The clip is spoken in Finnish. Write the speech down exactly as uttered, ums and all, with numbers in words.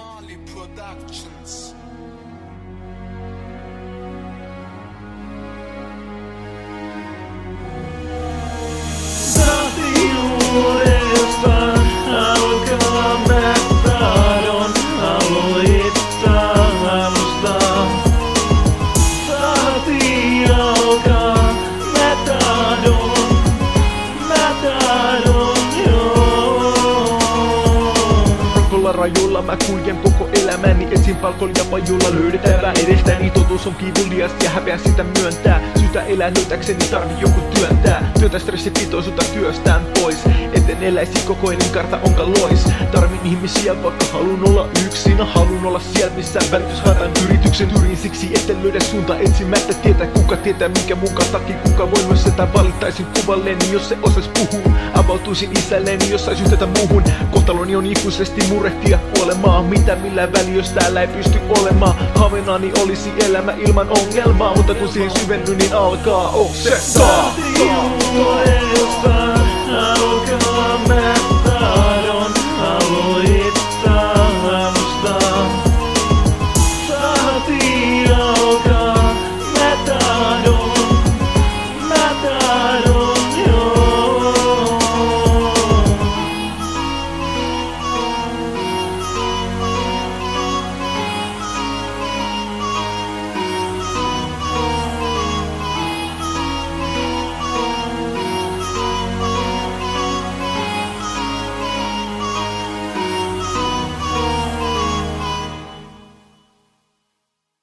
Mali Productions. Tahtijuudestaan alkaa mä tahdon aloittaa alusta. Tahti alkaa, mä tahdon, mä tahdon joo. Rokolla rajulla mä kuljen koko elämäni, etsin palkolla ja pajulla löydettävää edestäni. Totuus on kivulias ja häpeä sitä myöntää. Syytä elää löytäkseni tarvi joku työntää. Työtä stressipitoisuutta työstään pois, etten eläisi koko elinkaarta onka lois. Tarvin ihmisiä vaikka halun olla yksin. Halun olla siellä missä välitys haetaan yrityksen yrin. Siksi etten löydä suunta etsimättä tietää kuka tietää minkä mukaan takia. Kuka voi myös sitä valittaisin kuvalleni jos se osais puhua. Avautuisin isälleni jos sais yhteyttä muuhun. Kohtaloni on ikuisesti murehtia kuolemaa. Mitä millään väliä jos täällä ei pysty olemaan. Haaveenani olisi elämä ilman ongelmaa. Mutta kun siihen syvenny niin alkaa oksettaa. Tahtijuudestaan alkaa